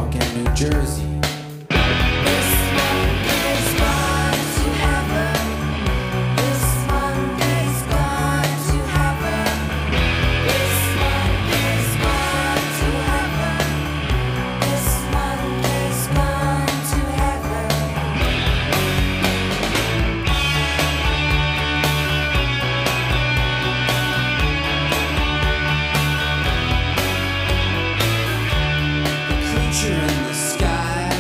York and New Jersey. This one is gone to heaven. This one is gone to heaven. This one is gone to heaven. This one is gone to heaven. Creature in the sky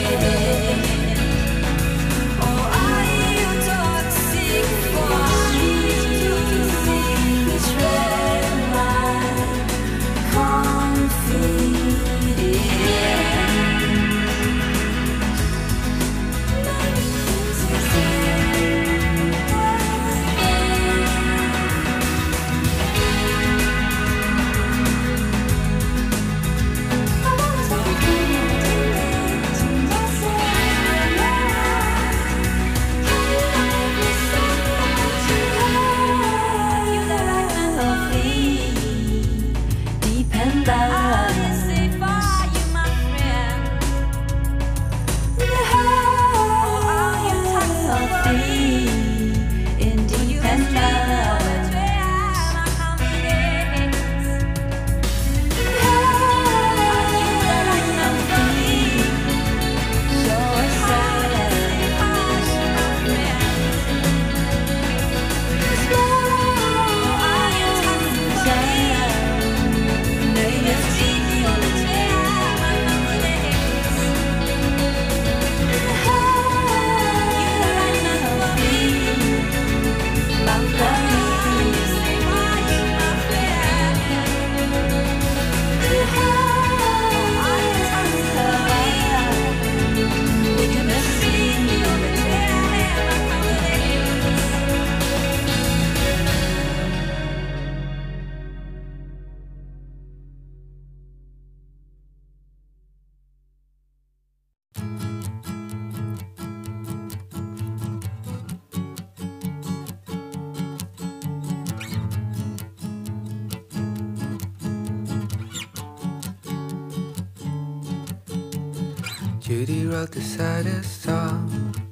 Judy wrote the saddest song.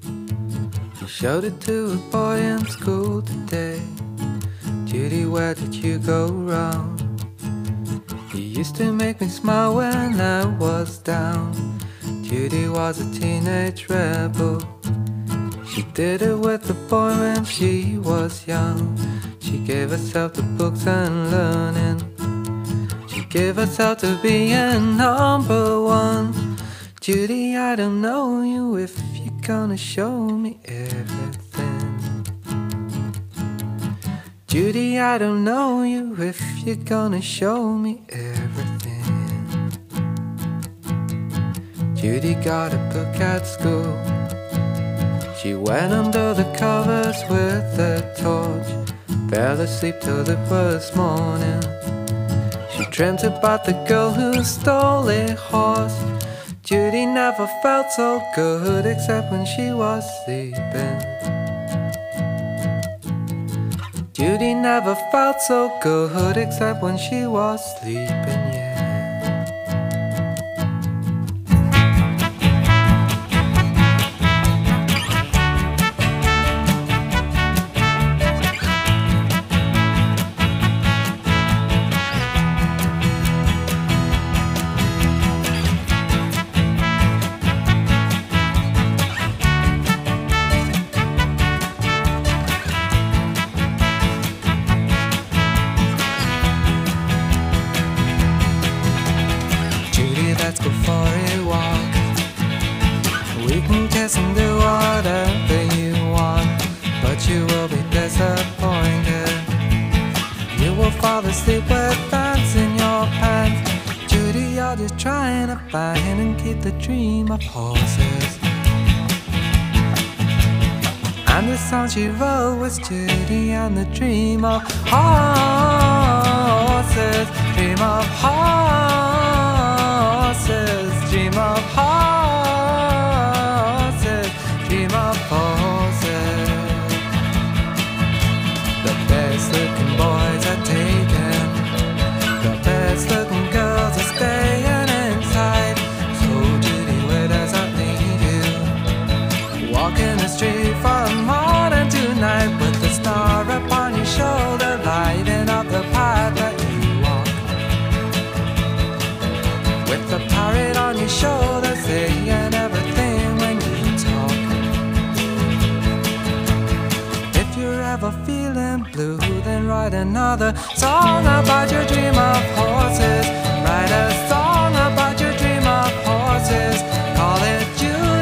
She showed it to a boy in school today. Judy, where did you go wrong? You used to make me smile when I was down. Judy was a teenage rebel. She did it with a boy when she was young. She gave herself to books and learning. She gave herself to being number one. Judy, I don't know you if you're gonna show me everything. Judy, I don't know you if you're gonna show me everything. Judy got a book at school. She went under the covers with a torch. Fell asleep till it was morning. She dreamt about the girl who stole a horse. Judy never felt so good except when she was sleeping. Judy never felt so good except when she was sleeping, yeah. Let's go for a walk. We can kiss and do whatever you want, but you will be disappointed. You will fall asleep with pants in your pants. Judy, you're just trying to find and keep the dream of horses. And the song she wrote was Judy and the dream of horses. Dream of horses, dream of horses, dream of horses. The best looking boys are taken, the best looking girls are staying inside. So Judy, where does that lead you? Walking the street from morning to night, with the star upon your shoulder, lighting up the path that you walk. With the parrot on your shoulder, saying everything when you talk. If you're ever feeling blue, then write another song about your dream of horses. Write a song about your dream of horses. Call it Judy.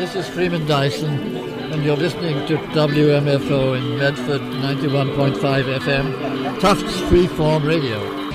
This is Freeman Dyson, and you're listening to WMFO in Medford, 91.5 FM, Tufts Freeform Radio.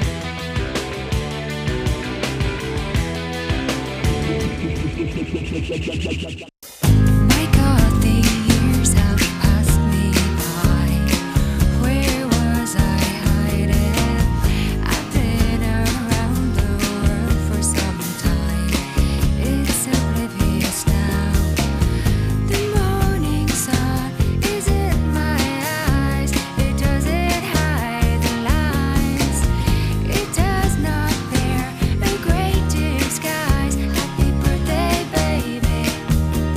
My God, the years have passed me by. Where was I hiding? I've been around the world for some time. It's oblivious now. The morning sun is in my eyes. It doesn't hide the lines. It does not bear a great disguise. Happy birthday, baby.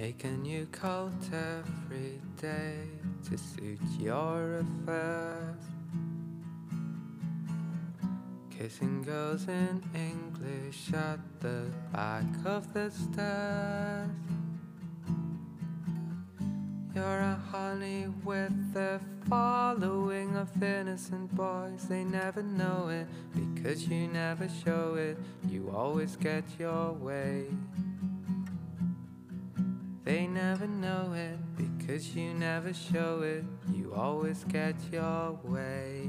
Make a new coat every day to suit your affairs. Kissing girls in English at the back of the stairs. You're a honey with a following of innocent boys. They never know it because you never show it. You always get your way. They never know it because you never show it. You always get your way.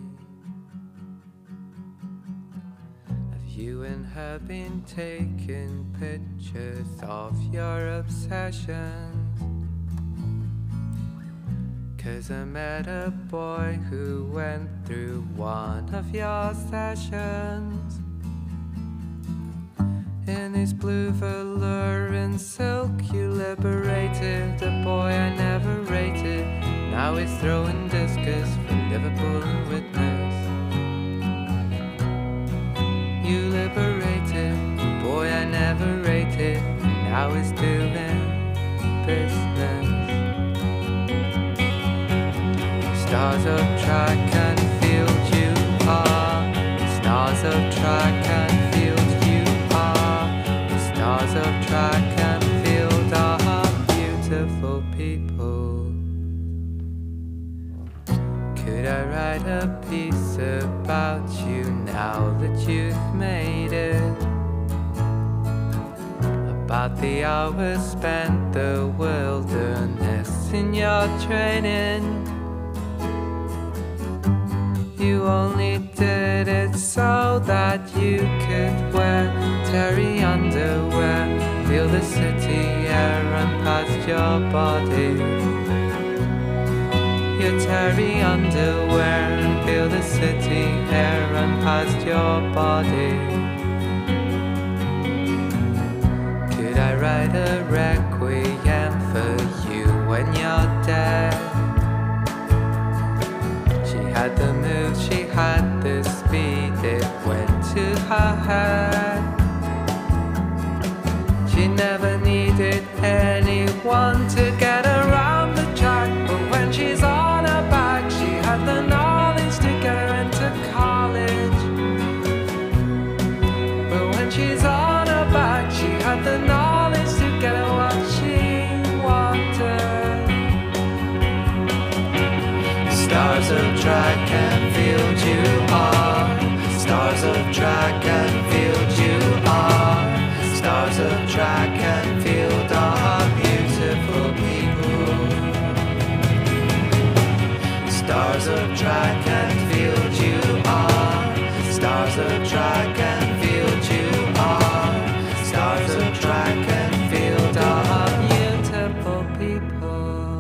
Have you and her been taking pictures of your obsessions? 'Cause I met a boy who went through one of your sessions. In his blue velour and silk you liberated a boy I never rated. Now he's throwing discus from Liverpool and Witness. You liberated a boy I never rated. Now he's doing business. Stars of track and field you are. Stars of track and field you are. The stars of track and field are beautiful people. Could I write a piece about you now that you've made it? About the hours spent the wilderness in your training. You only did it so that you could wear terry underwear, feel the city air run past your body. Your terry underwear and feel the city air run past your body. Could I write a requiem for you when you're dead? Had the move, she had the speed, it went to her head. She never needed anyone to get around the track, but when she's on her back, she had the knowledge to get her into college. But when she's on her back, she had the knowledge to get her what she wanted. Stars of track and field you are. Stars of track and field you are. Stars of track and field are beautiful people. Stars of track and field you are. Stars of track and field you are. Stars of track and field are beautiful people.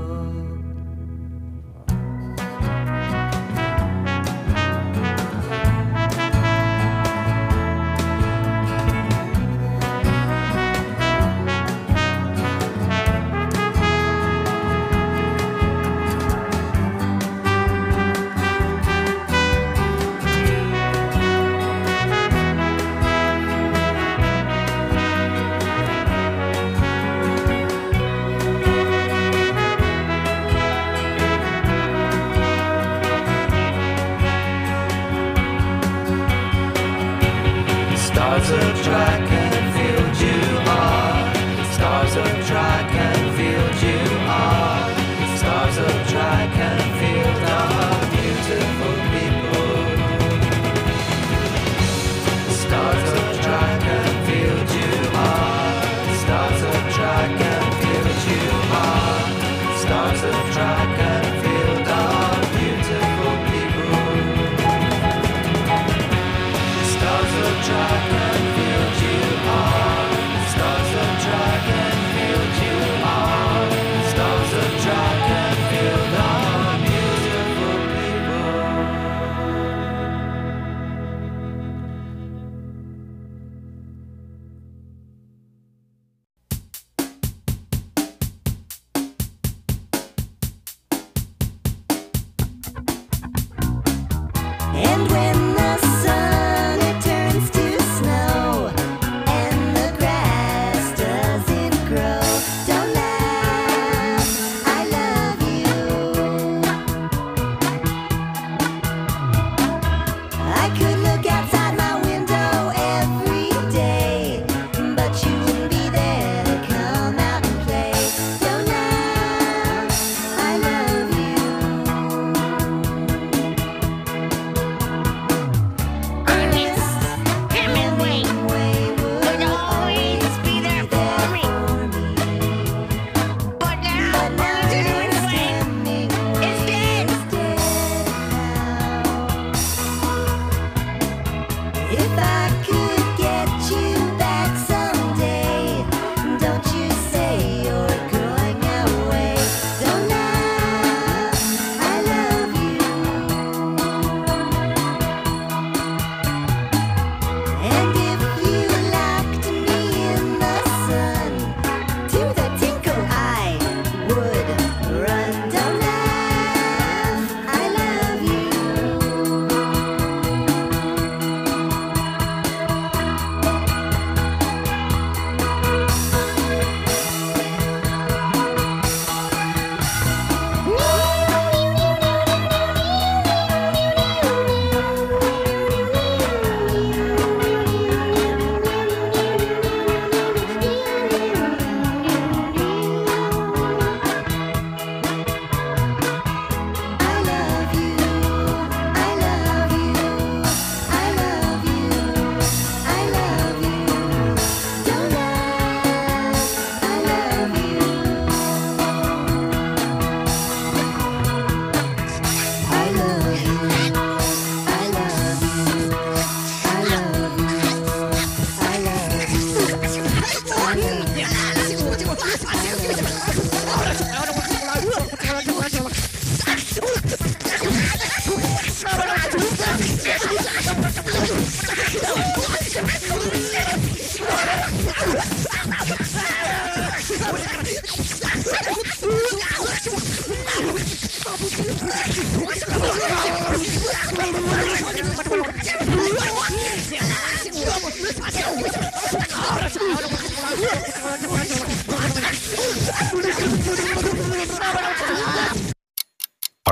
Stars of track and field you are. Stars of track and field you are. Stars of track and field are beautiful people. Stars of track and field you are. Stars of track and field you are. Stars of track and field are beautiful people. Stars of track and field you are. Stars of track and field you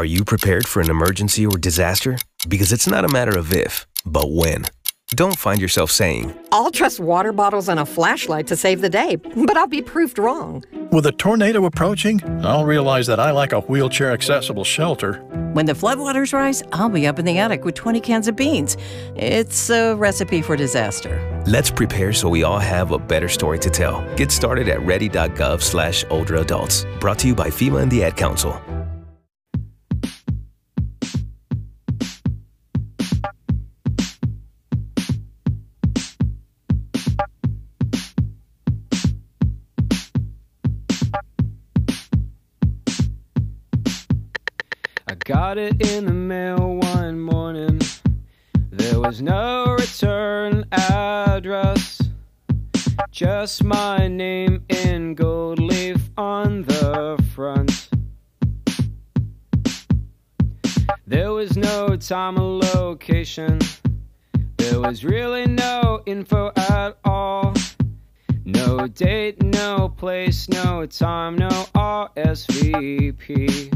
Are you prepared for an emergency or disaster? Because it's not a matter of if, but when. Don't find yourself saying, I'll trust water bottles and a flashlight to save the day, but I'll be proved wrong. With a tornado approaching, I'll realize that I lack a wheelchair-accessible shelter. When the floodwaters rise, I'll be up in the attic with 20 cans of beans. It's a recipe for disaster. let's prepare so we all have a better story to tell. Get started at ready.gov/older adults. Brought to you by FEMA and the Ad Council. Got it in the mail one morning. There was no return address, just my name in gold leaf on the front. There was no time or location. There was really no info at all. No date, no place, no time, no RSVP.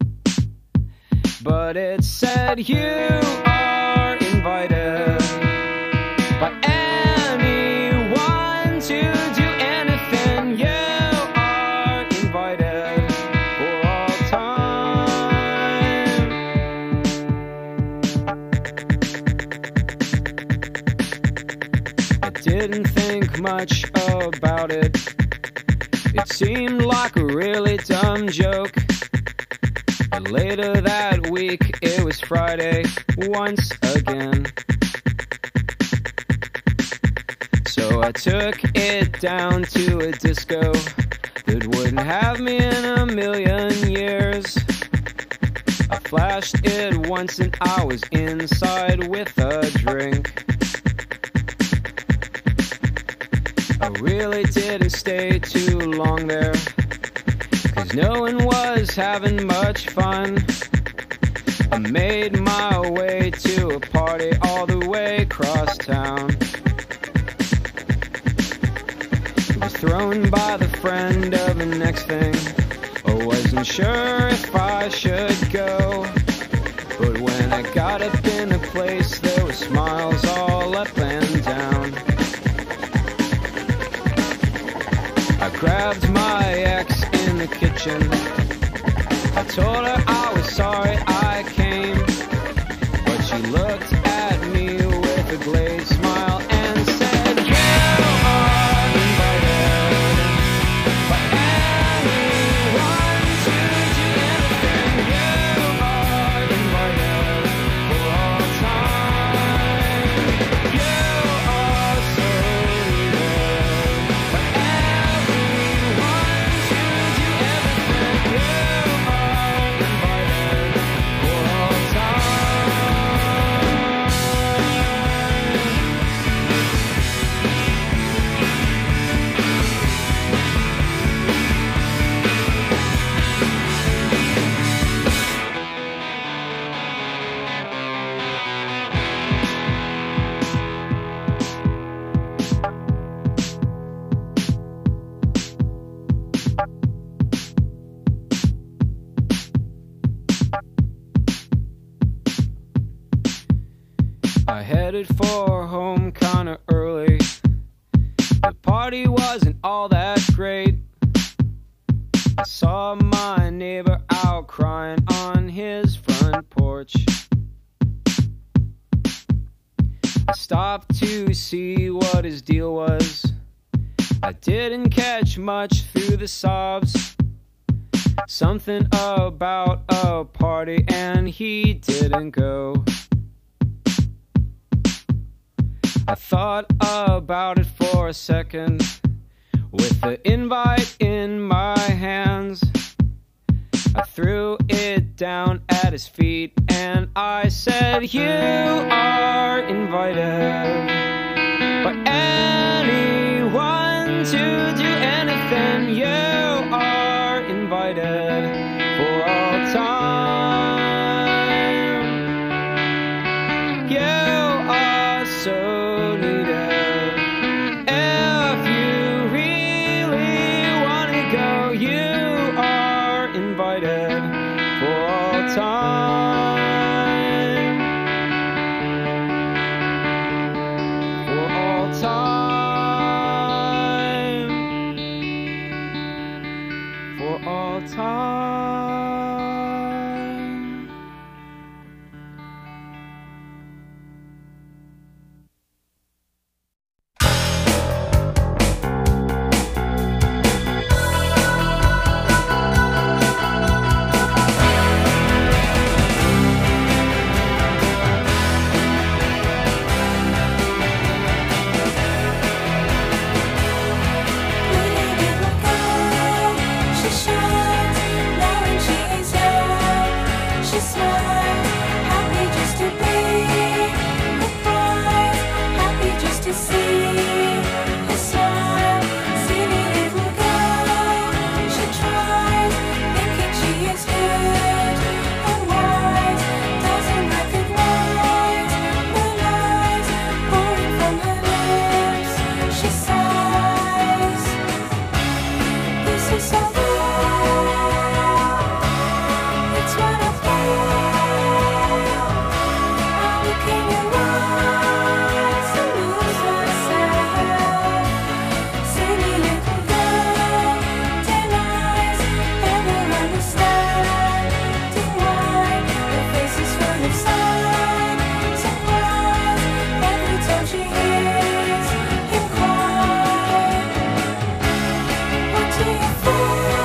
But it said you are invited by anyone to do anything. You are invited for all time. I didn't think much about it. It seemed like a really dumb joke. But later that week, it was Friday once again. So I took it down to a disco that wouldn't have me in a million years. I flashed it once and I was inside with a drink. I really didn't stay too long there, 'cause no one was having much fun. I made my way to a party all the way across town. It was thrown by the friend of the next thing. I wasn't sure if I should go, but when I got up in the place, there were smiles all up and down. I grabbed my ex in the kitchen. I told her I was sorry I came, but she looked at me with a glazed smile and said, you are invited by anyone to do anything. You are invited for all time. You are so needed by everyone to do everything. You I headed for home kinda early. The party wasn't all that great. I saw my neighbor out crying on his front porch. I stopped to see what his deal was. I didn't catch much through the sobs. Something about a party and he didn't go. I thought about it for a second, with the invite in my hands. I threw it down at his feet and I said, you are invited by anyone to do anything. You are invited for all time. You are so invited for all time. For all time. For all time. What do you feel?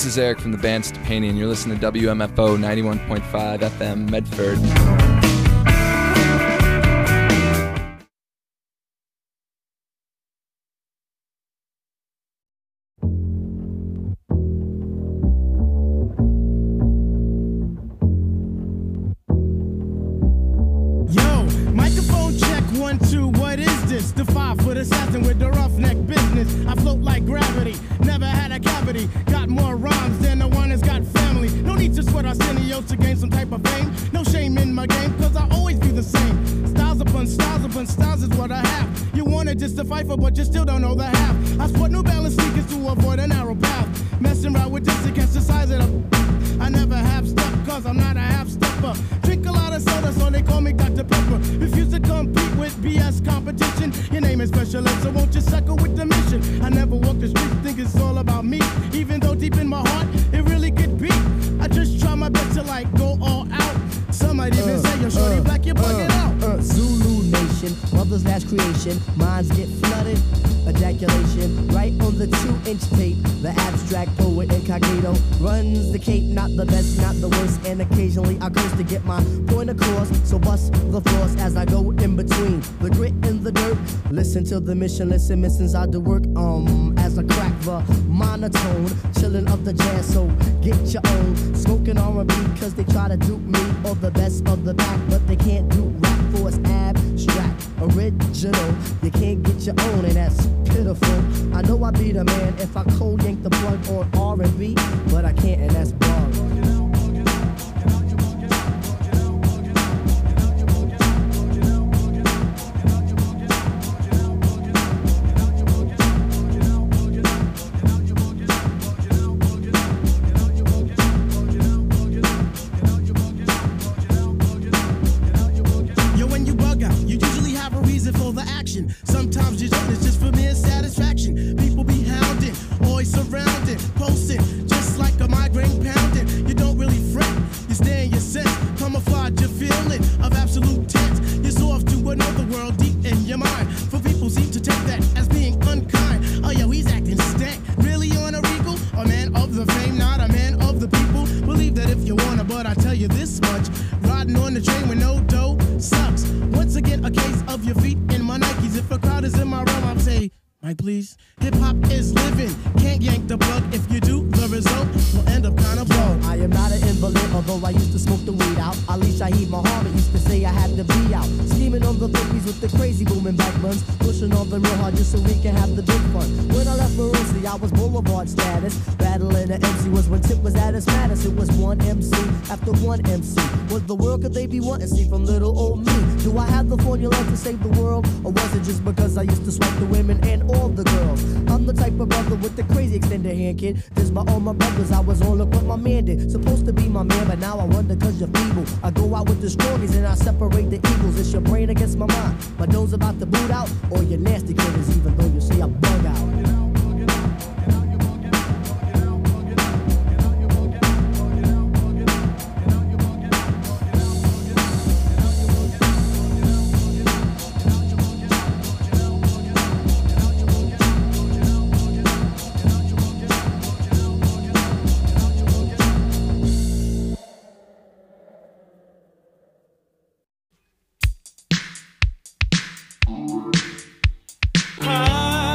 This is Eric from the band Stepani, and you're listening to WMFO 91.5 FM Medford. Microphone check, 1, 2, what is this? The 5-foot assassin with the roughneck business. I float like gravity, never had a cavity. Got more rhymes than the one that's got family. No need to sweat Arsenio to gain some type of fame. No shame in my game, cause I always be the same. Styles upon styles is what I have. You wanted just to fight for, but you still don't know the half. I sport New Balance sneakers to avoid a narrow path. Messing around with this against the size of the... I never have stuff, cause I'm not a half-stepper. Drink a lot of soda, so they call me Dr. Pepper. Refuse to compete with BS competition. Your name is Special Ed, so won't you suckle with the mission? I never walk the streets, think it's all about me. Even though deep in my heart, it really could be. I just try my best to like go all out. Some might even say, yo, shorty black, you're bugging out. Zulu Nation, mother's last creation. Minds get flooded, ejaculation. Right on the 2-inch tape, the abstract poet incognito runs the cape, not the best, not the worst. And occasionally I curse to get my point across. So bust the floors as I go in between the grit and the dirt. Listen to the mission, listen, missions I do work as I crack the monotone. Chillin' up the jazz, so get your own. Smoking R&B cause they try to dupe me or the best of the pack, but they can't do rap for it's abstract, original. You can't get your own, and that's pitiful. I know I be the man if I cold yank the plug on R&B, but I can't, and that's bug. Sometimes you don't, it's just for mere satisfaction. People be hounding, always surrounding, posting, just like a migraine pounding. You don't really fret, you stay in your sense, camouflage your feeling of absolute tense. You're so off to another world deep in your mind. For people seem to take that as being unkind. Oh yo, he's acting stank, really on a regal? A man of the fame, not a man of the people. Believe that if you wanna, but I tell you this much, riding on the train with no dough sucks. Once again, a case of your feet in my Nikes. If a crowd is in my realm, I'll say, Mike, please. Hip-hop is living, can't yank the plug. If you do, the result will end up kind of blown. I am not an invalid, although I used to smoke the weed out. Ali Shaheed Muhammad used to say I had to be out. Scheming on the 50s with the crazy booming back buns. Pushing on the real hard just so we can have the big fun. When I left Maroosie, I was boulevard status. Battling the MC was when Tip was at his maddest. It was one MC after one MC. What the world could they be wanting to see from little old me? Do I have the formula to save the world? Or was it just because I used to swipe the women and all the girls? I'm the type of brother with the crazy extended hand, kid. This by all my brothers, I was on look what my man did. Supposed to be my man, but now I wonder cause you're feeble. I go out with the strongies and I separate the evils. It's your brain against my mind. My nose about to boot out, or your nasty critters, even though you say I bug out. Ah.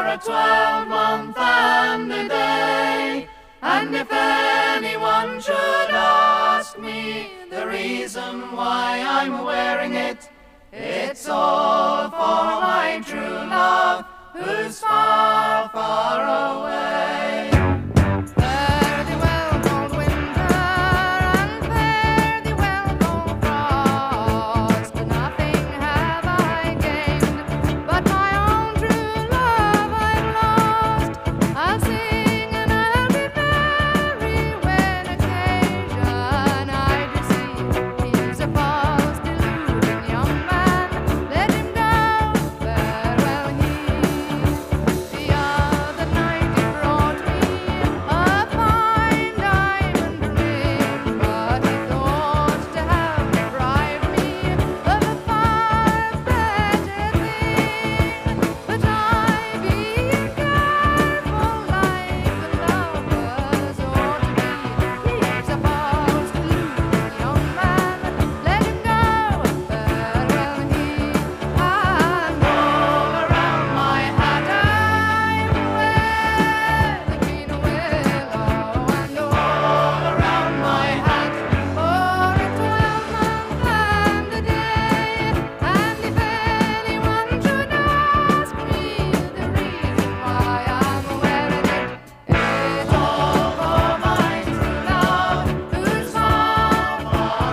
a 12-month and a day. And if anyone should ask me the reason why I'm wearing it, it's all for my true love, who's far, far away. Fare thee well, cold winter, and fare thee well, cold frost. Nothing have I gained, but my own true love I've lost. I'll sing and I'll be merry when occasion I do see. He's a false, deluding young man, let him go, farewell he. The other night he brought me a fine diamond ring, but he thought to have deprived me of a far better thing. But I, being careful like the lovers ought to be, he's a false, deluding young man, let him go, farewell he. And all around my hat I wear the green willow, and all around my hat for a 12-month and a day. And if anyone should ask me the reason why I'm wearing it, it's all for my true love, who's far, far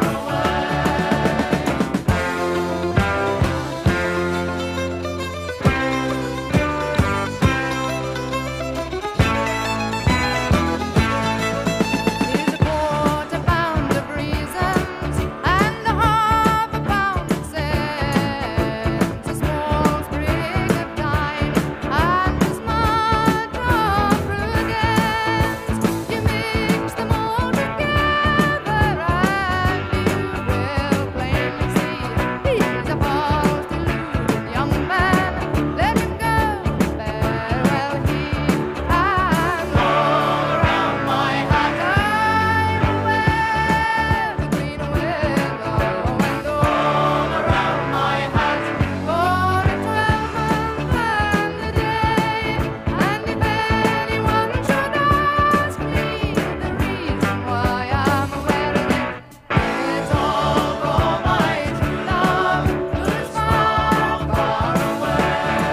Here's a quarter pound of reasons and a half a pound of sense, a small sprig of thyme and a smudge of prudence. You mix them all together and you will plainly see he's a false, deluded young man. Let him go, farewell he. And all around my hat I wear the green willow, and all around my hat for a 12-month and a day. And if anyone should ask me the reason why I'm wearing it, it's all for my true love, who's far, far away.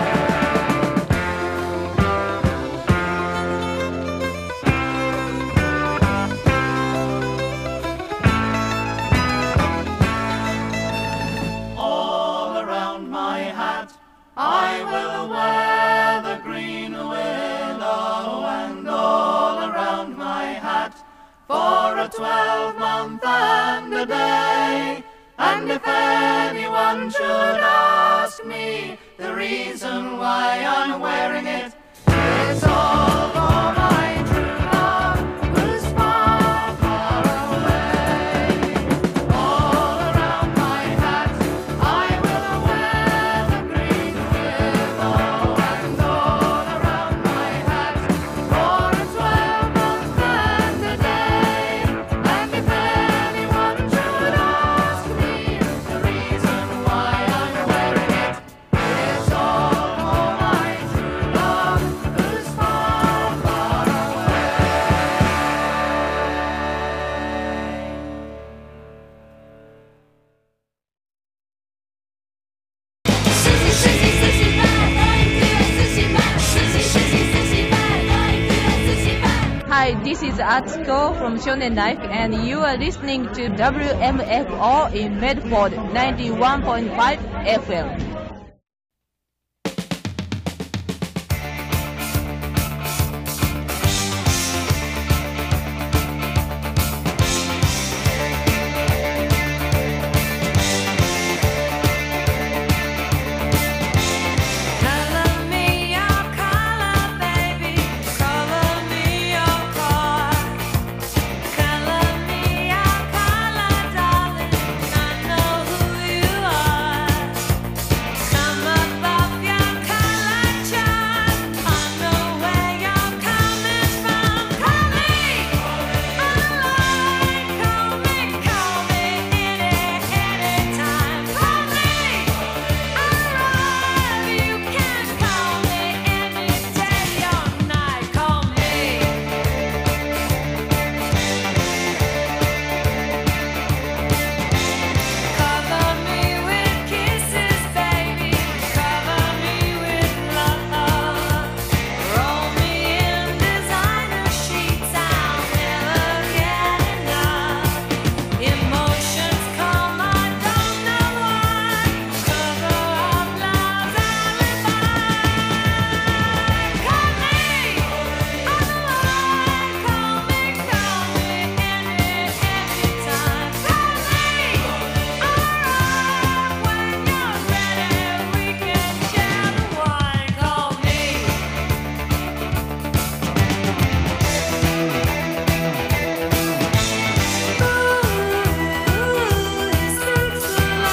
All around my hat I will wear the green willow, and all around my hat for a 12-month and a day. And if anyone should ask me the reason why I'm wearing it, it's all for my true love, who's far, far away. All around my hat I will wear the green willow, and all around my hat for a 12-month and a day. And if anyone should ask me the reason why I'm wearing it, it's all for my true love, who's far, far away. Hi, this is Atsuko from Shonen Life, and you are listening to WMFO in Medford 91.5 FM.